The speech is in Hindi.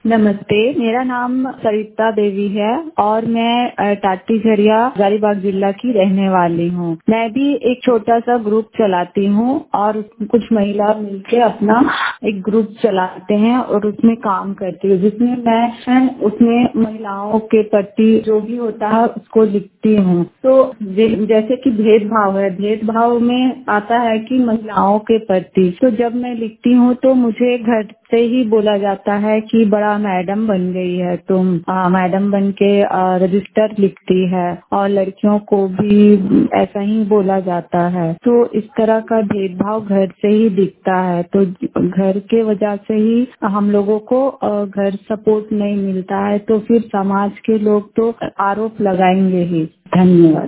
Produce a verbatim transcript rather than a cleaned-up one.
नमस्ते, मेरा नाम सरिता देवी है और मैं टाटी झरिया हजारीबाग जिला की रहने वाली हूँ। मैं भी एक छोटा सा ग्रुप चलाती हूँ और कुछ महिला मिलकर अपना एक ग्रुप चलाते हैं और उसमें काम करती हूँ, जिसमें मैं उसमें महिलाओं के प्रति जो भी होता है उसको लिखती हूँ। तो जैसे कि भेदभाव है, भेदभाव में आता है कि महिलाओं के प्रति, तो जब मैं लिखती हूँ तो मुझे घर से ही बोला जाता है कि बड़ा मैडम बन गई है तुम, आ, मैडम बन के आ, रजिस्टर लिखती है, और लड़कियों को भी ऐसा ही बोला जाता है। तो इस तरह का भेदभाव घर से ही दिखता है, तो घर के वजह से ही हम लोगों को आ, घर सपोर्ट नहीं मिलता है, तो फिर समाज के लोग तो आरोप लगाएंगे ही। धन्यवाद।